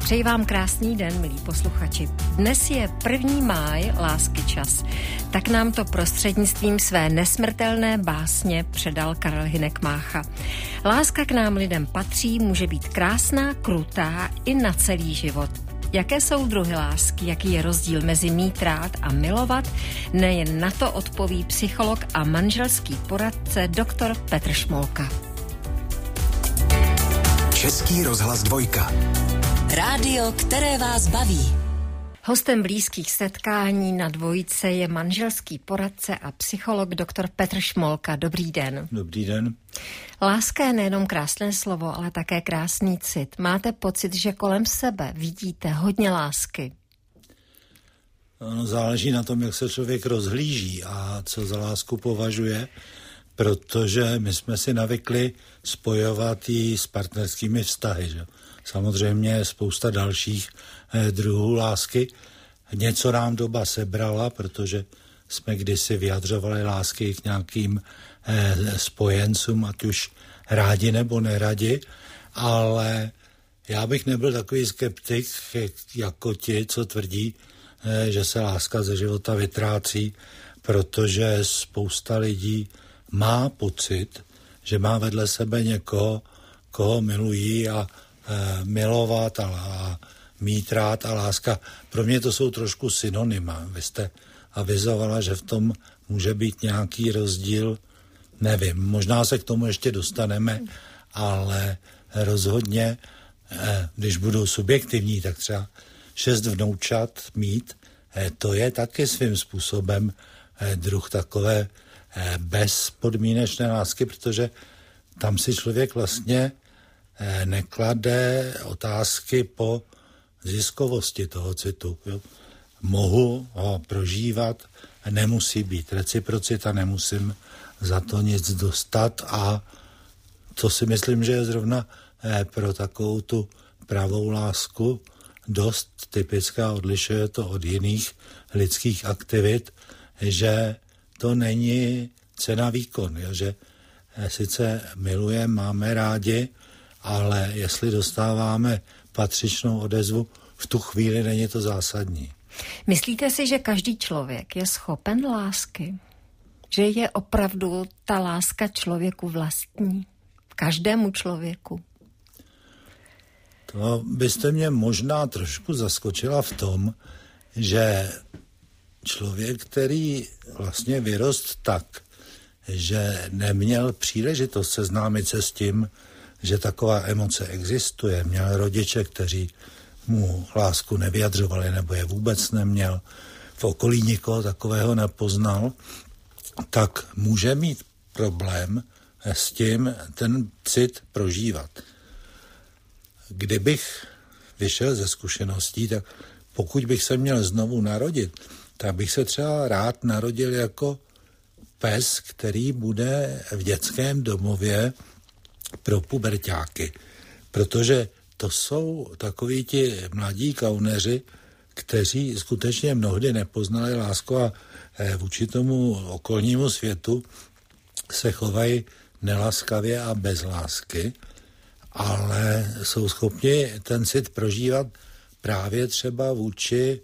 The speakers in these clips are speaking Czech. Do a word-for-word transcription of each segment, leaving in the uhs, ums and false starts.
Přeji vám krásný den, milí posluchači. Dnes je první máj, lásky čas. Tak nám to prostřednictvím své nesmrtelné básně předal Karel Hynek Mácha. Láska k nám lidem patří, může být krásná, krutá i na celý život. Jaké jsou druhy lásky, jaký je rozdíl mezi mít rád a milovat, nejen na to odpoví psycholog a manželský poradce doktor Petr Šmolka. Český rozhlas dvojka. Rádio, které vás baví. Hostem blízkých setkání na dvojice je manželský poradce a psycholog doktor Petr Šmolka. Dobrý den. Dobrý den. Láska je nejenom krásné slovo, ale také krásný cit. Máte pocit, že kolem sebe vidíte hodně lásky? Ono záleží na tom, jak se člověk rozhlíží a co za lásku považuje, protože my jsme si navykli spojovat ji s partnerskými vztahy. Že? Samozřejmě je spousta dalších eh, druhů lásky. Něco nám doba sebrala, protože jsme kdysi vyjadřovali lásky k nějakým eh, spojencům, ať už rádi nebo neradi, ale já bych nebyl takový skeptik jako ti, co tvrdí, eh, že se láska ze života vytrácí, protože spousta lidí má pocit, že má vedle sebe někoho, koho milují a e, milovat a, a mít rád a láska. Pro mě to jsou trošku synonyma. Vy jste avizovala, že v tom může být nějaký rozdíl. Nevím, možná se k tomu ještě dostaneme, ale rozhodně, e, když budu subjektivní, tak třeba šest vnoučat mít, e, to je taky svým způsobem e, druh takové bezpodmínečné lásky, protože tam si člověk vlastně neklade otázky po ziskovosti toho citu. Jo. Mohu ho prožívat, nemusí být reciprocita, nemusím za to nic dostat a to si myslím, že je zrovna pro takovou tu pravou lásku dost typická, odlišuje to od jiných lidských aktivit, že to není cena výkon, jo? Že sice milujeme, máme rádi, ale jestli dostáváme patřičnou odezvu, v tu chvíli není to zásadní. Myslíte si, že každý člověk je schopen lásky? Že je opravdu ta láska člověku vlastní? Každému člověku? To byste mě možná trošku zaskočila v tom, že člověk, který vlastně vyrost tak, že neměl příležitost seznámit se s tím, že taková emoce existuje, měl rodiče, kteří mu lásku nevyjadřovali nebo je vůbec neměl, v okolí nikoho takového nepoznal, tak může mít problém s tím ten cit prožívat. Kdybych vyšel ze zkušeností, tak pokud bych se měl znovu narodit, tak bych se třeba rád narodil jako pes, který bude v dětském domově pro puberťáky. Protože to jsou takoví ti mladí kauneři, kteří skutečně mnohdy nepoznali lásku a vůči tomu okolnímu světu se chovají nelaskavě a bez lásky, ale jsou schopni ten cit prožívat právě třeba vůči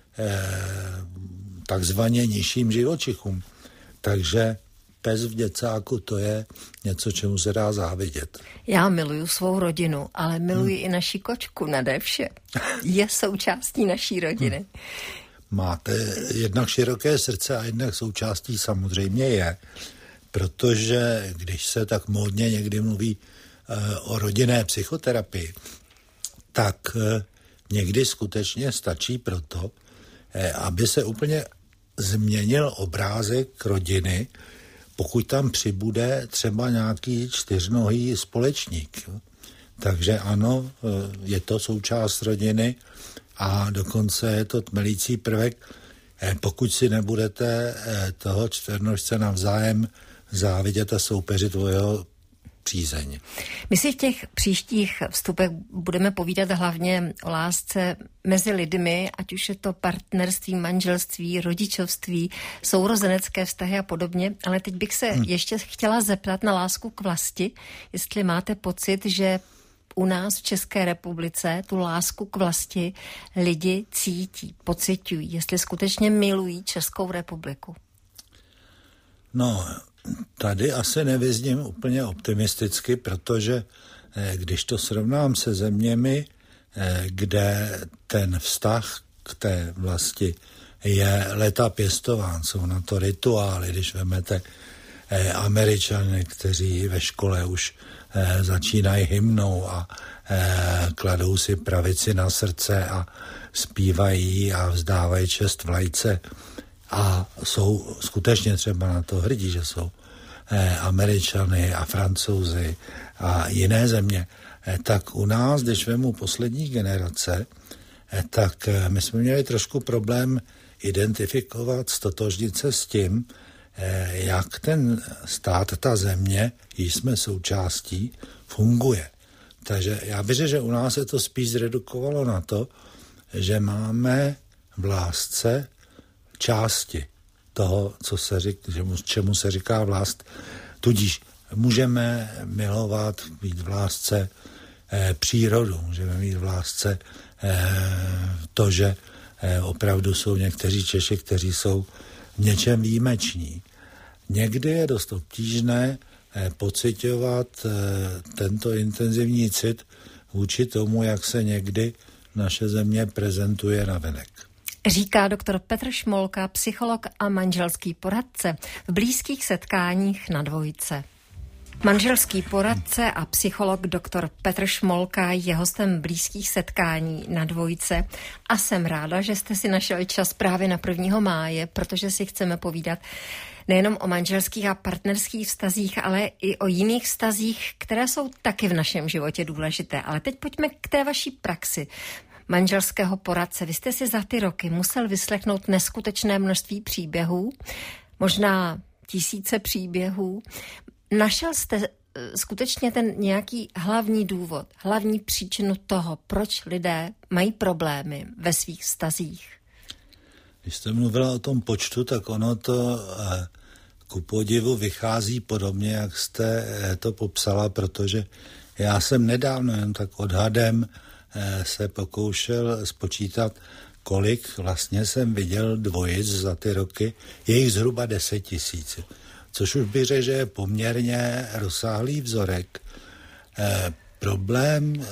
takzvaně nižším živočichům. Takže pes v děcáku, to je něco, čemu se dá závidět. Já miluju svou rodinu, ale miluji hmm. i naši kočku, nade vše. Je součástí naší rodiny. Hmm. Máte jednak široké srdce a jednak součástí samozřejmě je, protože když se tak módně někdy mluví uh, o rodinné psychoterapii, tak uh, někdy skutečně stačí proto, aby se úplně změnil obrázek rodiny, pokud tam přibude třeba nějaký čtyřnohý společník. Takže ano, je to součást rodiny a dokonce je to tmelící prvek, pokud si nebudete toho čtyřnožce navzájem závidět a soupeřit o jeho přízeň. My si v těch příštích vstupech budeme povídat hlavně o lásce mezi lidmi, ať už je to partnerství, manželství, rodičovství, sourozenecké vztahy a podobně, ale teď bych se hmm. ještě chtěla zeptat na lásku k vlasti, jestli máte pocit, že u nás v České republice tu lásku k vlasti lidi cítí, pociťují, jestli skutečně milují Českou republiku? No, tady asi nevyzním úplně optimisticky, protože když to srovnám se zeměmi, kde ten vztah k té vlasti je léta pěstován, jsou na to rituály, když vemete eh, Američany, kteří ve škole už eh, začínají hymnou a eh, kladou si pravici na srdce a zpívají a vzdávají čest vlajce a jsou skutečně třeba na to hrdí, že jsou eh, Američany a Francouzi a jiné země, eh, tak u nás, když vemu poslední generace, eh, tak eh, my jsme měli trošku problém identifikovat, stotožnit se s tím, jak ten stát, ta země, již jsme součástí, funguje. Takže já bych řekl, že u nás se to spíš zredukovalo na to, že máme v lásce části toho, co se řík, čemu se říká vlast. Tudíž můžeme milovat, být v lásce eh, přírodu, můžeme mít v lásce eh, to, že opravdu jsou někteří Češi, kteří jsou v něčem výjimeční. Někdy je dost obtížné pociťovat tento intenzivní cit vůči tomu, jak se někdy naše země prezentuje navenek. Říká doktor Petr Šmolka, psycholog a manželský poradce v blízkých setkáních na dvojce. Manželský poradce a psycholog doktor Petr Šmolka je hostem blízkých setkání na dvojce a jsem ráda, že jste si našli čas právě na prvního máje, protože si chceme povídat nejenom o manželských a partnerských vztazích, ale i o jiných vztazích, které jsou taky v našem životě důležité. Ale teď pojďme k té vaší praxi manželského poradce. Vy jste si za ty roky musel vyslechnout neskutečné množství příběhů, možná tisíce příběhů. Našel jste skutečně ten nějaký hlavní důvod, hlavní příčinu toho, proč lidé mají problémy ve svých vztazích? Když jste mluvila o tom počtu, tak ono to eh, ku podivu vychází podobně, jak jste eh, to popsala, protože já jsem nedávno jen tak odhadem eh, se pokoušel spočítat, kolik vlastně jsem viděl dvojic za ty roky, je jich zhruba deset tisíc. Což už bych řekl, že je poměrně rozsáhlý vzorek. Eh, problém eh,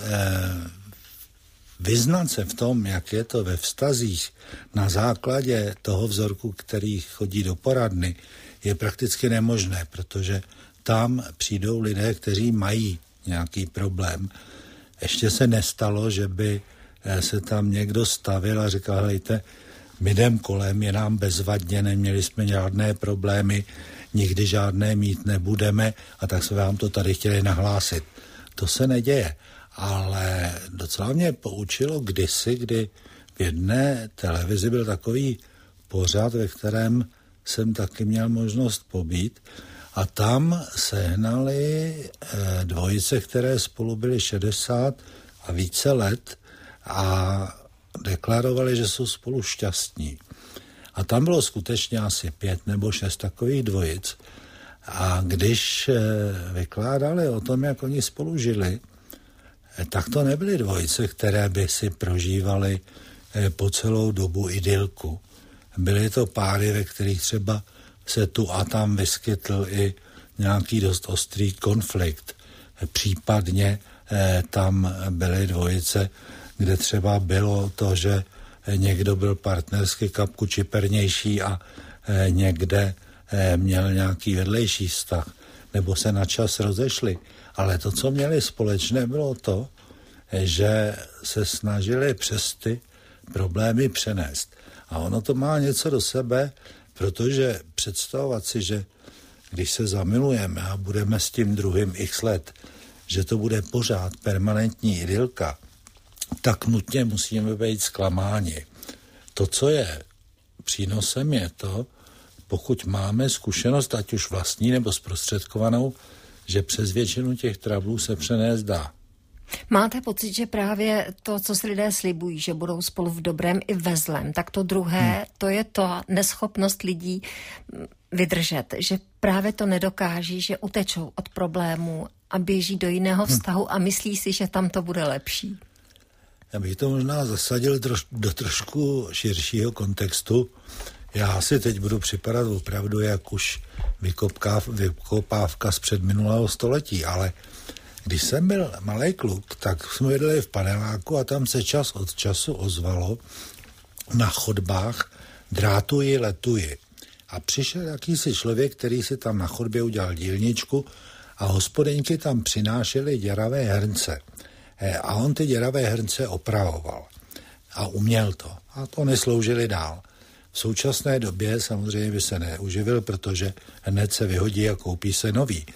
vyznat se v tom, jak je to ve vztazích na základě toho vzorku, který chodí do poradny, je prakticky nemožné, protože tam přijdou lidé, kteří mají nějaký problém. Ještě se nestalo, že by se tam někdo stavil a říkal, hejte, my jdem kolem, je nám bezvadně, neměli jsme žádné problémy, nikdy žádné mít nebudeme a tak se vám to tady chtěli nahlásit. To se neděje, ale docela mě poučilo kdysi, kdy v jedné televizi byl takový pořad, ve kterém jsem taky měl možnost pobít a tam sehnali dvojice, které spolu byly šedesát a více let a deklarovali, že jsou spolu šťastní. A tam bylo skutečně asi pět nebo šest takových dvojic. A když vykládali o tom, jak oni spolu žili, tak to nebyly dvojice, které by si prožívali po celou dobu idylku. Byly to páry, ve kterých třeba se tu a tam vyskytl i nějaký dost ostrý konflikt. Případně tam byly dvojice, kde třeba bylo to, že někdo byl partnersky kapku čipernější a někde měl nějaký vedlejší vztah, nebo se na čas rozešli. Ale to, co měli společné, bylo to, že se snažili přes ty problémy přenést. A ono to má něco do sebe, protože představovat si, že když se zamilujeme a budeme s tím druhým x let, že to bude pořád permanentní idylka, tak nutně musíme být zklamáni. To, co je přínosem, je to, pokud máme zkušenost, ať už vlastní nebo zprostředkovanou, že přes většinu těch trablů se přenést dá. Máte pocit, že právě to, co si lidé slibují, že budou spolu v dobrém i ve zlém, tak to druhé, hmm. to je to neschopnost lidí vydržet, že právě to nedokáží, že utečou od problémů a běží do jiného vztahu a myslí si, že tam to bude lepší. Já bych to možná zasadil troš, do trošku širšího kontextu. Já si teď budu připadat opravdu jak už vykopkáv, vykopávka z předminulého století, ale když jsem byl malej kluk, tak jsme bydleli v paneláku a tam se čas od času ozvalo na chodbách drátuji, letuji. A přišel jakýsi člověk, který si tam na chodbě udělal dílničku a hospodyňky tam přinášely děravé hrnce. A on ty děravé hrnce opravoval. A uměl to. A to nesloužili dál. V současné době samozřejmě by se neuživil, protože hned se vyhodí a koupí se nový.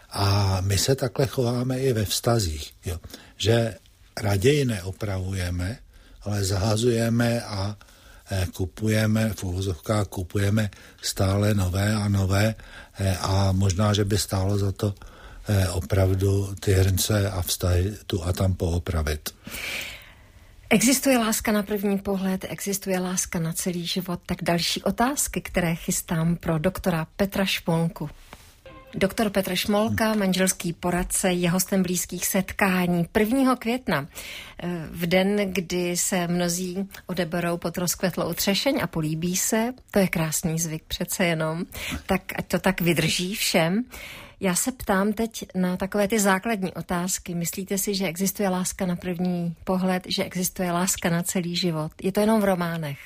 A my se takhle chováme i ve vztazích, jo. Že raději neopravujeme, ale zahazujeme a eh, kupujeme, v uvozovkách kupujeme stále nové a nové eh, a možná, že by stálo za to eh, opravdu ty hrnce a vztahy tu a tam poopravit. Existuje láska na první pohled, existuje láska na celý život, tak další otázky, které chystám pro doktora Petra Šmolku. Doktor Petr Šmolka, manželský poradce, je hostem Blízkých setkání prvního května. V den, kdy se mnozí odeberou pod rozkvetlou třešeň a políbí se, to je krásný zvyk přece jenom, tak ať to tak vydrží všem. Já se ptám teď na takové ty základní otázky. Myslíte si, že existuje láska na první pohled, že existuje láska na celý život? Je to jenom v románech?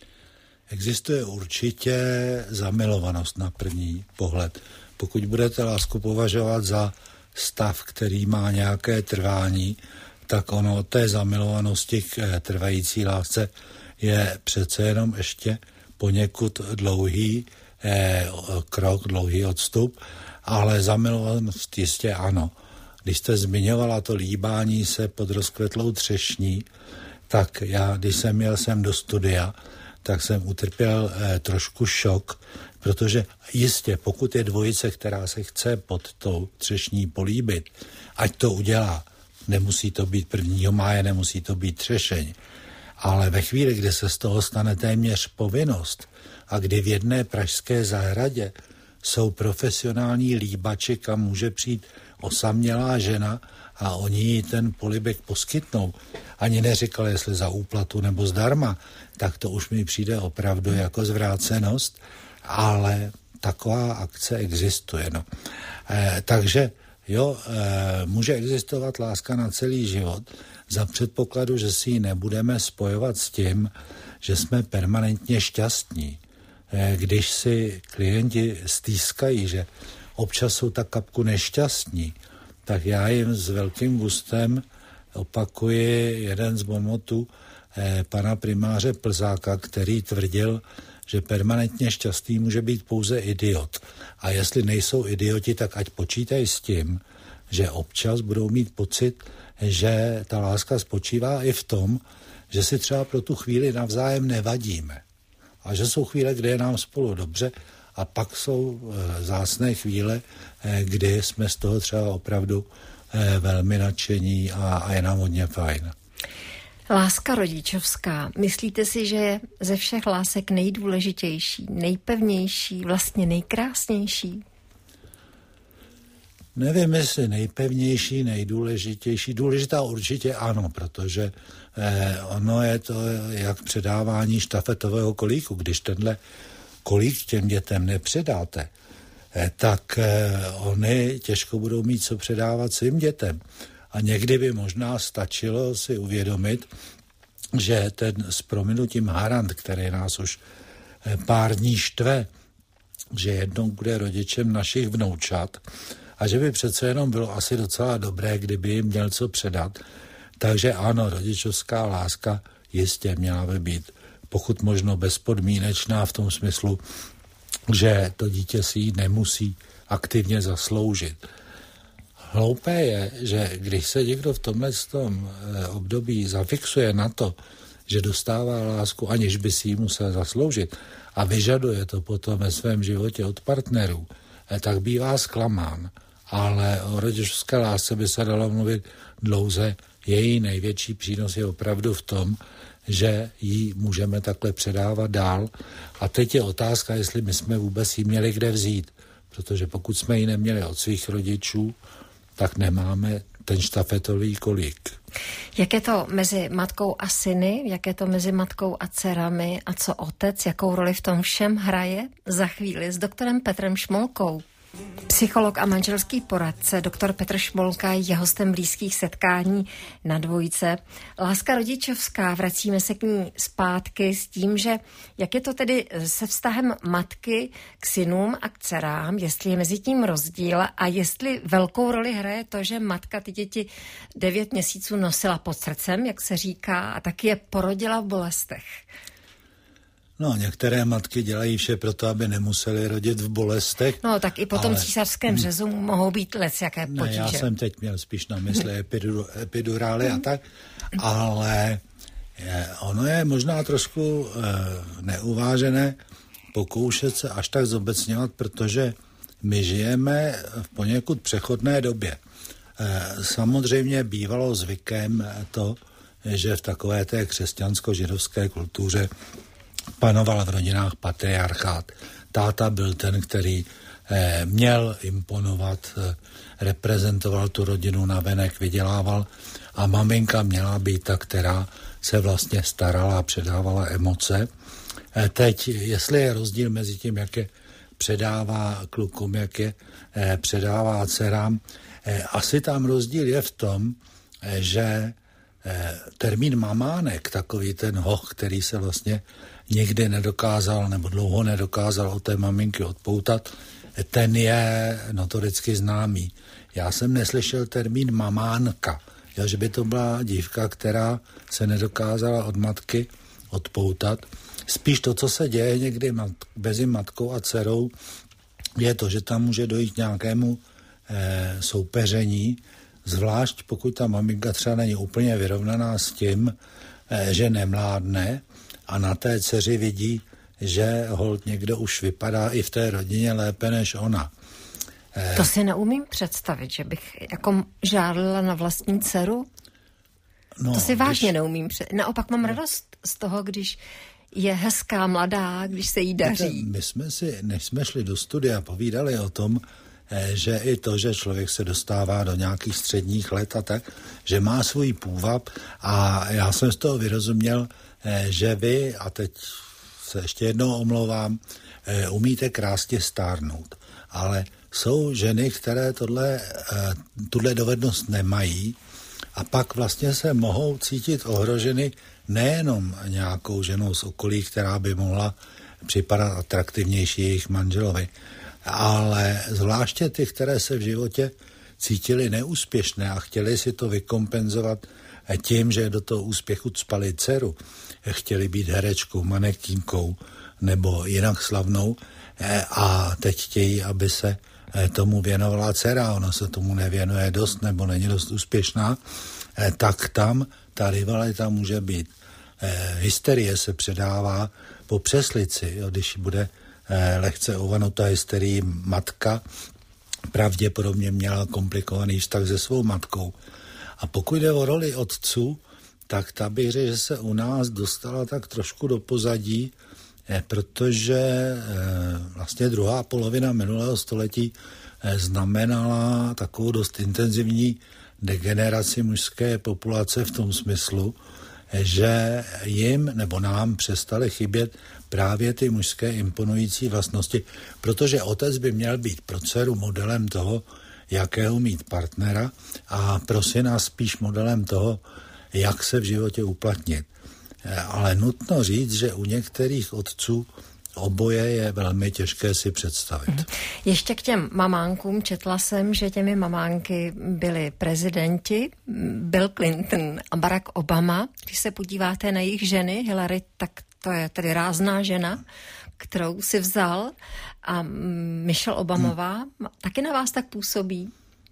Existuje určitě zamilovanost na první pohled. Pokud budete lásku považovat za stav, který má nějaké trvání, tak ono od té zamilovanosti k trvající lásce je přece jenom ještě poněkud dlouhý eh, krok, dlouhý odstup, ale zamilovanost jistě ano. Když jste zmiňovala to líbání se pod rozkvetlou třešní, tak já, když jsem jel sem do studia, tak jsem utrpěl eh, trošku šok, protože jistě, pokud je dvojice, která se chce pod tou třešní políbit, ať to udělá. Nemusí to být prvního máje, nemusí to být třešeň. Ale ve chvíli, kdy se z toho stane téměř povinnost a kdy v jedné pražské zahradě jsou profesionální líbači, kam může přijít osamělá žena a oni jí ten polibek poskytnou, ani neříkal, jestli za úplatu nebo zdarma, tak to už mi přijde opravdu jako zvrácenost, ale taková akce existuje. No. E, takže jo, e, může existovat láska na celý život za předpokladu, že si ji nebudeme spojovat s tím, že jsme permanentně šťastní. E, když si klienti stýskají, že občas jsou tak kapku nešťastní, tak já jim s velkým gustem opakuji jeden z bonmotů eh, pana primáře Plzáka, který tvrdil, že permanentně šťastný může být pouze idiot. A jestli nejsou idioti, tak ať počítají s tím, že občas budou mít pocit, že ta láska spočívá i v tom, že si třeba pro tu chvíli navzájem nevadíme. A že jsou chvíle, kde je nám spolu dobře, a pak jsou e, zásné chvíle, e, kdy jsme z toho třeba opravdu e, velmi nadšení a, a je nám hodně fajn. Láska rodičovská. Myslíte si, že je ze všech lásek nejdůležitější, nejpevnější, vlastně nejkrásnější? Nevím, jestli nejpevnější, nejdůležitější. Důležitá určitě ano, protože eh, ono je to jak předávání štafetového kolíku. Když tenhle kolík těm dětem nepředáte, eh, tak eh, oni těžko budou mít co předávat svým dětem. A někdy by možná stačilo si uvědomit, že ten s prominutím harant, který nás už eh, pár dní štve, že jednou bude rodičem našich vnoučat, a že by přece jenom bylo asi docela dobré, kdyby jim měl co předat. Takže ano, rodičovská láska jistě měla by být pokud možno bezpodmínečná v tom smyslu, že to dítě si ji nemusí aktivně zasloužit. Hloupé je, že když se někdo v tomhle tom období zafixuje na to, že dostává lásku, aniž by si ji musel zasloužit a vyžaduje to potom ve svém životě od partnerů, tak bývá zklamán. ale o rodičovské lásce by se dalo mluvit dlouze. Její největší přínos je opravdu v tom, že ji můžeme takhle předávat dál. A teď je otázka, jestli my jsme vůbec ji měli kde vzít. Protože pokud jsme ji neměli od svých rodičů, tak nemáme ten štafetový kolík. Jak je to mezi matkou a syny? Jak je to mezi matkou a dcerami? A co otec? Jakou roli v tom všem hraje? Za chvíli s doktorem Petrem Šmolkou. Psycholog a manželský poradce doktor Petr Šmolka je hostem blízkých setkání na Dvojce. Láska rodičovská, vracíme se k ní zpátky s tím, že jak je to tedy se vztahem matky k synům a k dcerám, jestli je mezi tím rozdíl a jestli velkou roli hraje to, že matka ty děti devět měsíců nosila pod srdcem, jak se říká, a taky je porodila v bolestech. No, některé matky dělají vše proto, aby nemuseli rodit v bolestech. No, tak i po tom ale... císařském řezu mohou být lecjaké potíže. Ne, já jsem teď měl spíš na mysli epidur, epidurály a tak, ale je, ono je možná trošku e, neuvážené pokoušet se až tak zobecňovat, protože my žijeme v poněkud přechodné době. E, samozřejmě bývalo zvykem to, že v takové té křesťansko-židovské kultuře panoval v rodinách patriarchát. Táta byl ten, který eh, měl imponovat, eh, reprezentoval tu rodinu navenek, vydělával a maminka měla být ta, která se vlastně starala a předávala emoce. Eh, teď, jestli je rozdíl mezi tím, jak je předává klukům, jak je eh, předává dcerám, eh, asi tam rozdíl je v tom, eh, že eh, termín mamánek, takový ten hoch, který se vlastně nikdy nedokázal nebo dlouho nedokázal od té maminky odpoutat, ten je notoricky známý. Já jsem neslyšel termín mamánka, jo, že by to byla dívka, která se nedokázala od matky odpoutat. Spíš to, co se děje někdy mezi matkou a dcerou, je to, že tam může dojít nějakému eh, soupeření, zvlášť pokud ta maminka třeba není úplně vyrovnaná s tím, eh, že nemládne, a na té dceři vidí, že holt někdo už vypadá i v té rodině lépe než ona. To si neumím představit, že bych jako žádlila na vlastní dceru. No, to si vážně když... neumím představit. Naopak mám radost z toho, když je hezká, mladá, když se jí daří. My jsme si, než jsme šli do studia, povídali o tom, že i to, že člověk se dostává do nějakých středních let a tak, že má svůj půvab a já jsem z toho vyrozuměl, že vy, a teď se ještě jednou omlouvám, umíte krásně stárnout. Ale jsou ženy, které tohle, tuhle dovednost nemají a pak vlastně se mohou cítit ohroženy nejenom nějakou ženou z okolí, která by mohla připadat atraktivnější jejich manželovi, ale zvláště ty, které se v životě cítili neúspěšné a chtěli si to vykompenzovat tím, že do toho úspěchu cpali dceru, chtěli být herečkou, manekínkou nebo jinak slavnou a teď chtějí, aby se tomu věnovala dcera, ona se tomu nevěnuje dost nebo není dost úspěšná, tak tam ta rivalita může být. Hysterie se předává po přeslici, jo, když bude lehce ovanutá hysterii matka, pravděpodobně měla komplikovaný vztah se svou matkou. A pokud jde o roli otců, tak ta bych řekl, že se u nás dostala tak trošku do pozadí, protože vlastně druhá polovina minulého století znamenala takovou dost intenzivní degeneraci mužské populace v tom smyslu, že jim nebo nám přestaly chybět právě ty mužské imponující vlastnosti, protože otec by měl být pro dceru modelem toho, jakého mít partnera a pro syna spíš modelem toho, jak se v životě uplatnit. Ale nutno říct, že u některých otců oboje je velmi těžké si představit. Ještě k těm mamánkům četla jsem, že těmi mamánky byli prezidenti, Bill Clinton a Barack Obama. Když se podíváte na jejich ženy, Hillary, tak to je tedy rázná žena, kterou si vzal, a Michelle Obamová hmm. taky na vás tak působí?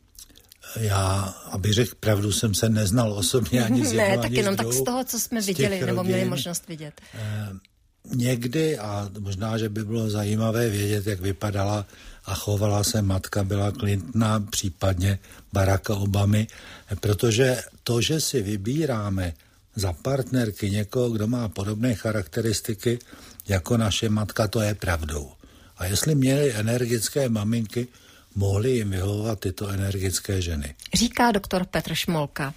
Já, aby řekl pravdu, jsem se neznal osobně ani z jednou, Ne, tak jenom tak z toho, co jsme viděli, nebo měli možnost vidět. někdy, a možná, že by bylo zajímavé vědět, jak vypadala a chovala se matka Billa Clintona, případně Baracka Obamy, protože to, že si vybíráme za partnerky někoho, kdo má podobné charakteristiky jako naše matka, to je pravdou. A jestli měli energické maminky, mohly jim vyhovovat tyto energické ženy. Říká doktor Petr Šmolka.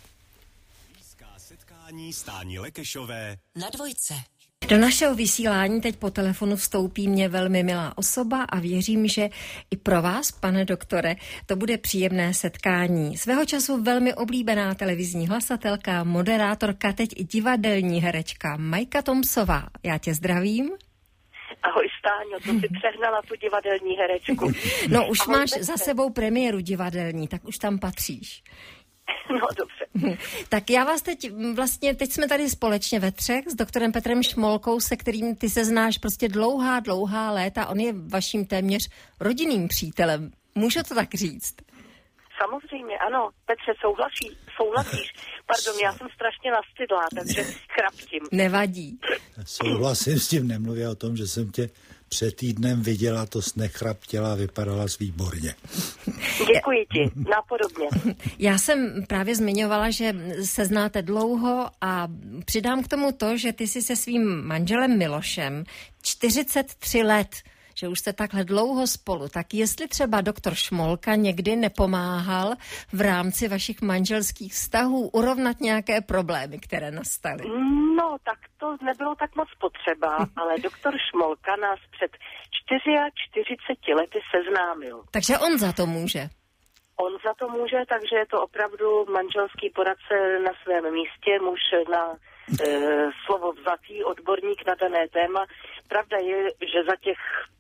Setkání Stáni Lekešové Na dvojce. Do našeho vysílání teď po telefonu vstoupí mě velmi milá osoba a věřím, že i pro vás, pane doktore, to bude příjemné setkání. Svého času velmi oblíbená televizní hlasatelka, moderátorka, teď i divadelní herečka Majka Tomsová. Já tě zdravím. Ahoj Stáňo, to si přehnala tu divadelní herečku. No už Ahoj, máš Petře. za sebou premiéru divadelní, tak už tam patříš. No dobře. Tak já vás teď, vlastně teď jsme tady společně ve třech s doktorem Petrem Šmolkou, se kterým ty se znáš prostě dlouhá, dlouhá léta. On je vaším téměř rodinným přítelem. Můžu to tak říct? Samozřejmě, ano. Petře, souhlasí, souhlasíš. Pardon, já jsem strašně nastydlá, takže chraptím. Nevadí. Souhlasím s tím, nemluvě o tom, že jsem tě před týdnem viděla, to snechraptěla, vypadala výborně. Děkuji ti, napodobně. Já jsem právě zmiňovala, že se znáte dlouho a přidám k tomu to, že ty jsi se svým manželem Milošem čtyřicet tři let, že už jste takhle dlouho spolu, tak jestli třeba doktor Šmolka někdy nepomáhal v rámci vašich manželských vztahů urovnat nějaké problémy, které nastaly? No, tak to nebylo tak moc potřeba, ale doktor Šmolka nás před čtyřiceti čtyři lety seznámil. Takže on za to může. On za to může, takže je to opravdu manželský poradce na svém místě, muž na e, slovo vzatý, odborník na dané téma. Pravda je, že za těch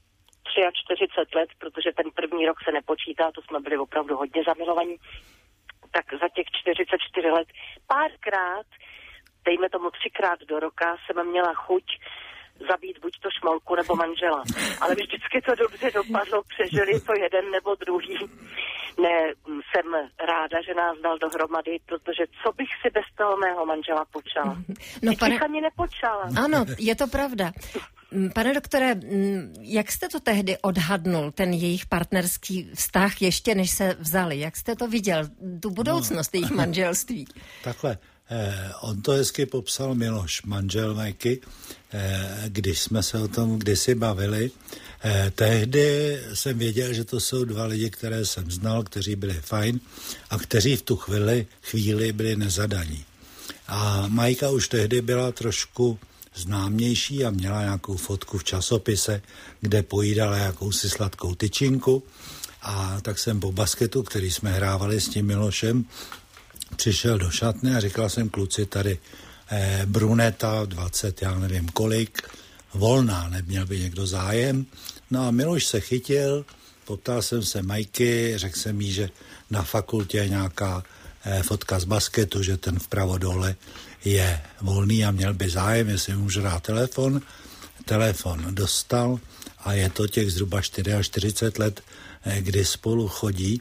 čtyřicet tři let, protože ten první rok se nepočítá, to jsme byli opravdu hodně zamilovaní, tak za těch čtyřicet čtyři let párkrát, dejme tomu třikrát do roka, jsem měla chuť zabít buď to Šmolku nebo manžela. Ale vždycky to dobře dopadlo, přežili to jeden nebo druhý. Ne, jsem ráda, že nás dal dohromady, protože co bych si bez toho mého manžela počala? No, pane... bych ani nepočala. Ano, je to pravda. Pane doktore, jak jste to tehdy odhadnul, ten jejich partnerský vztah, ještě než se vzali? Jak jste to viděl, tu budoucnost no. jejich manželství? Takhle, eh, on to hezky popsal Miloš, manžel Majky, eh, když jsme se o tom kdysi bavili. Eh, tehdy jsem věděl, že to jsou dva lidi, které jsem znal, kteří byli fajn a kteří v tu chvíli, chvíli byli nezadaní. A Majka už tehdy byla trošku známější a měla nějakou fotku v časopise, kde pojídala jakousi sladkou tyčinku. A tak jsem po basketu, který jsme hrávali s tím Milošem, přišel do šatny a říkal jsem, kluci, tady eh, bruneta, dvacet, já nevím kolik, volná, neměl by někdo zájem. No a Miloš se chytil, poptal jsem se Majky, řekl jsem jí, že na fakultě je nějaká eh, fotka z basketu, že ten vpravo dole je volný a měl by zájem, jestli můžu dát telefon. Telefon dostal a je to těch zhruba čtyřicet čtyři let, kdy spolu chodí.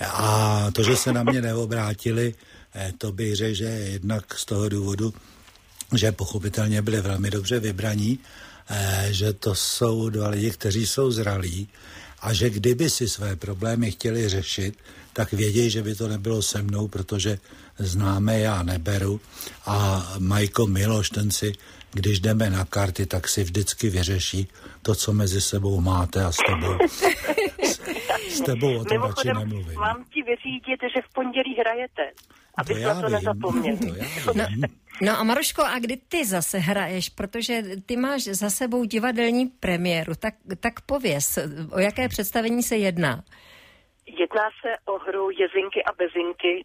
A to, že se na mě neobrátili, to bych řekl, že jednak z toho důvodu, že pochopitelně byli velmi dobře vybraní, že to jsou dva lidi, kteří jsou zralí a že kdyby si své problémy chtěli řešit, tak vědějí, že by to nebylo se mnou, protože známe, já neberu. A Majko Miloš, ten si, když jdeme na karty, tak si vždycky vyřeší to, co mezi sebou máte a s tebou. S, s tebou o tom radši nemluvím. Mám ti vyřídit, že v pondělí hrajete, abys to na to vím, nezapomněl. To já No, vím. no a Maruško, a kdy ty zase hraješ? Protože ty máš za sebou divadelní premiéru, tak, tak pověz, o jaké představení se jedná? Jedná se o hru Jezinky a bezinky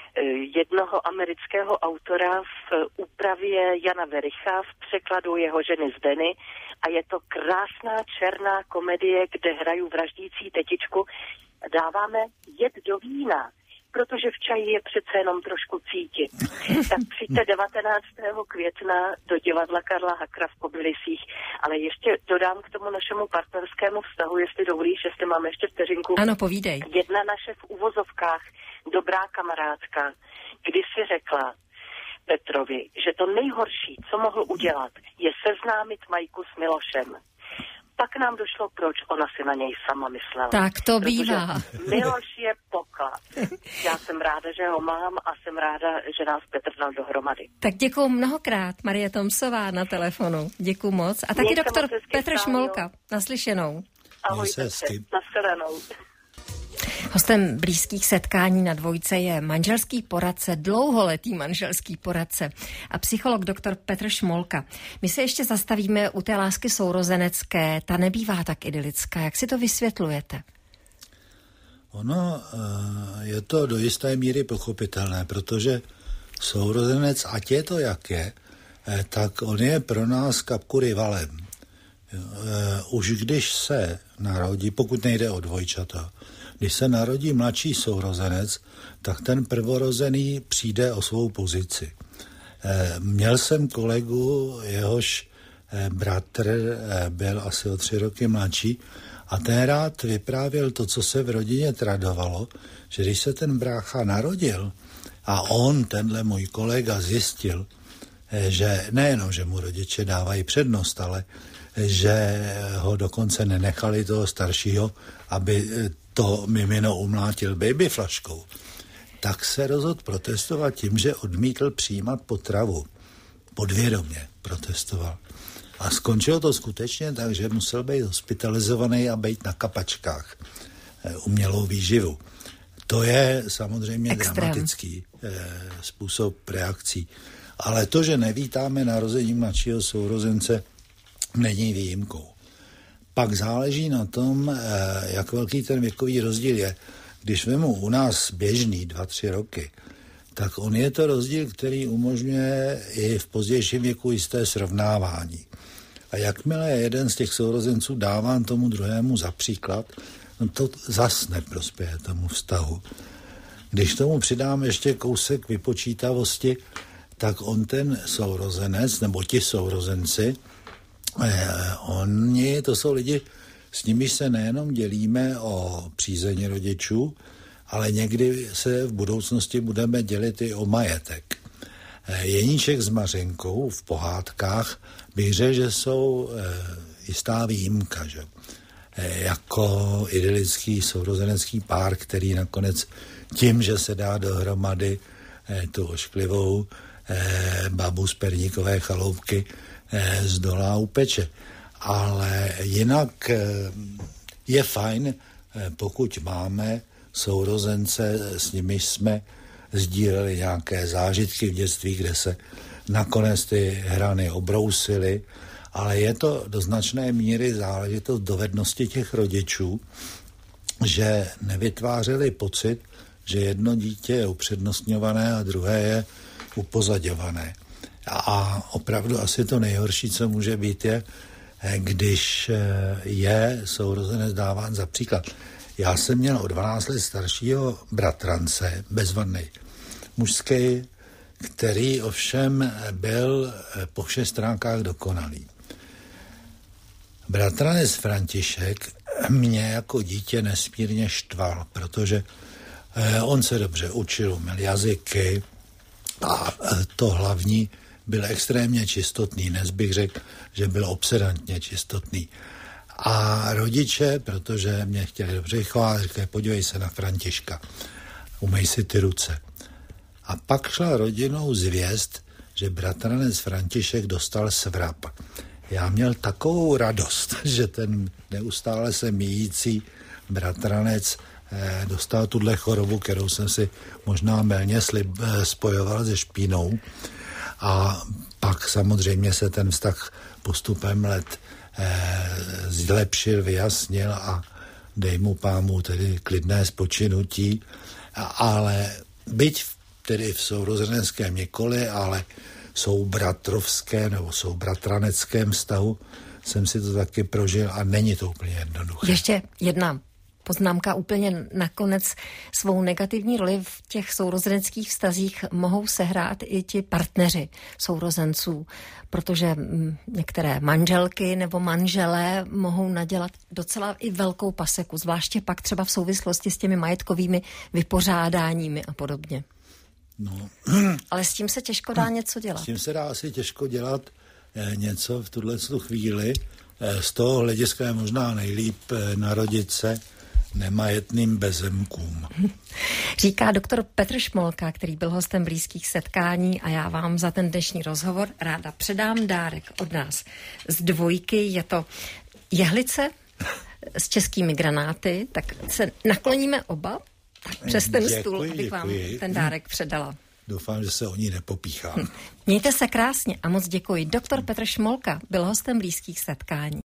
jednoho amerického autora v úpravě Jana Vericha, v překladu jeho ženy Zdeny, a je to krásná černá komedie, kde hraju vraždící tetičku. Dáváme jed do vína, protože v čaji je přece jenom trošku cítit. Tak přijďte devatenáctého května do divadla Karla Hakra v Kobylisích, ale ještě dodám k tomu našemu partnerskému vztahu, jestli dovolíš, jestli máme ještě vteřinku. Ano, povídej. Jedna naše v uvozovkách dobrá kamarádka, když si řekla Petrovi, že to nejhorší, co mohl udělat, je seznámit Majku s Milošem. Pak nám došlo, proč ona si na něj sama myslela. Tak to Protože bývá. Miloš je poklad. Já jsem ráda, že ho mám a jsem ráda, že nás Petr dal dohromady. Tak děkuju mnohokrát, Marie Tomsová na telefonu. Děkuju moc. A taky Mějte doktor moc hezky, Petr Sáňo. Šmolka. Naslyšenou. Ahoj, Petře. Naschledanou. Hostem blízkých setkání na dvojce je manželský poradce, dlouholetý manželský poradce a psycholog doktor Petr Šmolka. My se ještě zastavíme u té lásky sourozenecké. Ta nebývá tak idylická. Jak si to vysvětlujete? Ono je to do jisté míry pochopitelné, protože sourozenec, ať je to jak je, tak on je pro nás kapku rivalem. Už když se narodí, pokud nejde o dvojčata, když se narodí mladší sourozenec, tak ten prvorozený přijde o svou pozici. Měl jsem kolegu, jehož bratr byl asi o tři roky mladší a ten rád vyprávěl to, co se v rodině tradovalo, že když se ten brácha narodil a on, tenhle můj kolega, zjistil, že nejenom, že mu rodiče dávají přednost, ale že ho dokonce nenechali toho staršího, aby to mimino umlátil baby flaškou, tak se rozhodl protestovat tím, že odmítl přijímat potravu. Podvědomě protestoval. A skončilo to skutečně tak, že musel být hospitalizovaný a být na kapačkách. Umělou výživu. To je samozřejmě Extrém. dramatický eh, způsob reakcí. Ale to, že nevítáme narození mladšího sourozence, není výjimkou. Pak záleží na tom, eh, jak velký ten věkový rozdíl je. Když vemu u nás běžný dva, tři roky, tak on je to rozdíl, který umožňuje i v pozdějším věku jisté srovnávání. A jakmile je jeden z těch sourozenců dáván tomu druhému za příklad, no to zas neprospěje tomu vztahu. Když tomu přidáme ještě kousek vypočítavosti, tak on ten sourozenec, nebo ti sourozenci, eh, oni, to jsou lidi, s nimiž se nejenom dělíme o přízeň rodičů, ale někdy se v budoucnosti budeme dělit i o majetek. Jeníček s Mařenkou v pohádkách bych řekl, že jsou e, jistá výjimka, že? E, jako idylický sourozenecký pár, který nakonec tím, že se dá dohromady e, tu ošklivou e, babu z Perníkové chaloupky, e, zdolá upeče. Ale jinak e, je fajn, e, pokud máme sourozence, s nimi jsme sdíleli nějaké zážitky v dětství, kde se nakonec ty hrany obrousily, ale je to do značné míry záležitost dovednosti těch rodičů, že nevytvářeli pocit, že jedno dítě je upřednostňované a druhé je upozaďované. A opravdu asi to nejhorší, co může být, je, když je sourozenec dáván za příklad. Já jsem měl o dvanáct let staršího bratrance, bezvadnej, mužský, který ovšem byl po všech stránkách dokonalý. Bratranec František mě jako dítě nesmírně štval, protože on se dobře učil, uměl jazyky a to hlavní, byl extrémně čistotný, dnes bych řekl, že byl obsedantně čistotný. A rodiče, protože mě chtěli dobře chvát, říkají, podívej se na Františka, umej si ty ruce. A pak šla rodinou zvěst, že bratranec František dostal svrap. Já měl takovou radost, že ten neustále se míjící bratranec eh, dostal tuhle chorobu, kterou jsem si možná mylně slib, eh, spojoval se špínou. A pak samozřejmě se ten vztah postupem let zlepšil, vyjasnil a dej mu pámu tedy klidné spočinutí, ale byť tedy v sourozeneckém nikoli, ale soubratrovské nebo soubratraneckém vztahu jsem si to taky prožil a není to úplně jednoduché. Ještě jedna poznámka úplně nakonec. Svou negativní roli v těch sourozeneckých vztazích mohou sehrát i ti partneři sourozenců, protože některé manželky nebo manželé mohou nadělat docela i velkou paseku, zvláště pak třeba v souvislosti s těmi majetkovými vypořádáními a podobně. No. Ale s tím se těžko dá něco dělat. S tím se dá asi těžko dělat něco v tuhle chvíli. Z toho hlediska je možná nejlíp narodit se nemajetným bezemkům. Říká doktor Petr Šmolka, který byl hostem Blízkých setkání, a já vám za ten dnešní rozhovor ráda předám dárek od nás z dvojky. Je to jehlice s českými granáty, tak se nakloníme oba tak přes ten děkuji, stůl, abych děkuji. vám ten dárek předala. Doufám, že se o ní nepopíchám. Mějte se krásně a moc děkuji. Doktor Petr Šmolka byl hostem Blízkých setkání.